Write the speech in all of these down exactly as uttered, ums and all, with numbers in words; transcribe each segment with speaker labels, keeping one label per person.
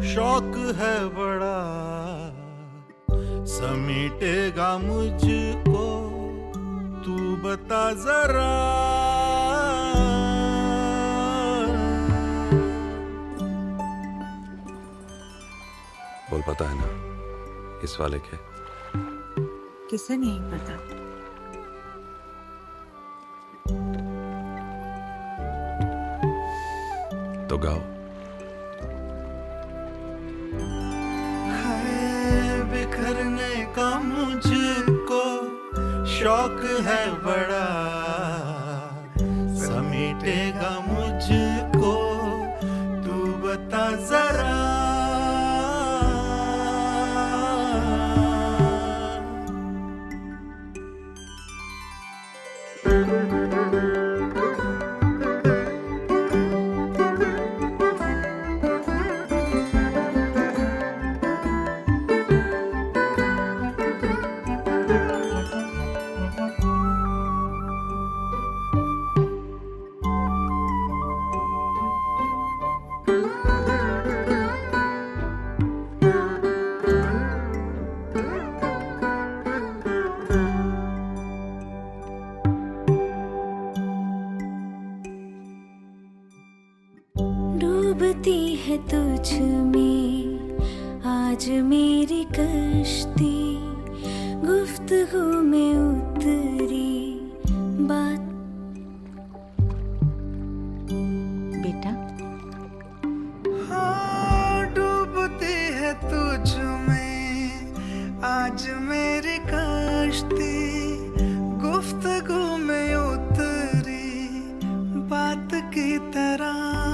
Speaker 1: शौक है बड़ा, समेटेगा मुझको, तू बता जरा।
Speaker 2: बोल, पता है ना इस वाले के?
Speaker 3: किसे नहीं पता?
Speaker 2: तो गाओ।
Speaker 1: बिखरने का मुझको शौक है बड़ा, समेटेगा मुझको, तू बता जरा।
Speaker 4: डूबती है तुझ में आज मेरी कश्ती, गुफ्तगू में उतरी बात।
Speaker 3: बेटा,
Speaker 5: हाँ, डूबती है तुझ में आज मेरी कश्ती, गुफ्तगू में उतरी बात की तरह।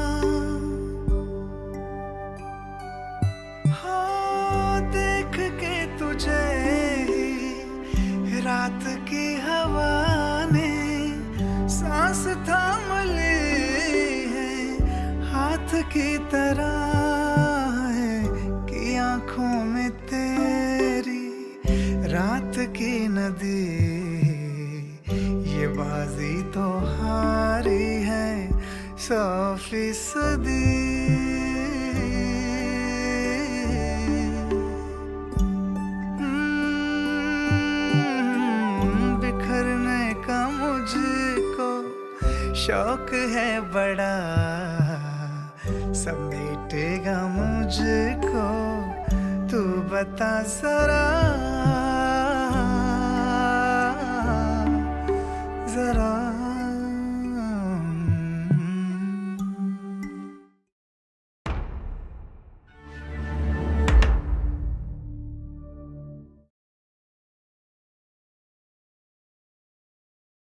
Speaker 5: रात की हवा ने सांस थाम ली है, हाथ की तरह है कि आंखों में तेरी रात की नदी। ये बाजी तो हारी है सौ फीसदी। शौक है बड़ा, समेटेगा मुझको, तू बता जरा।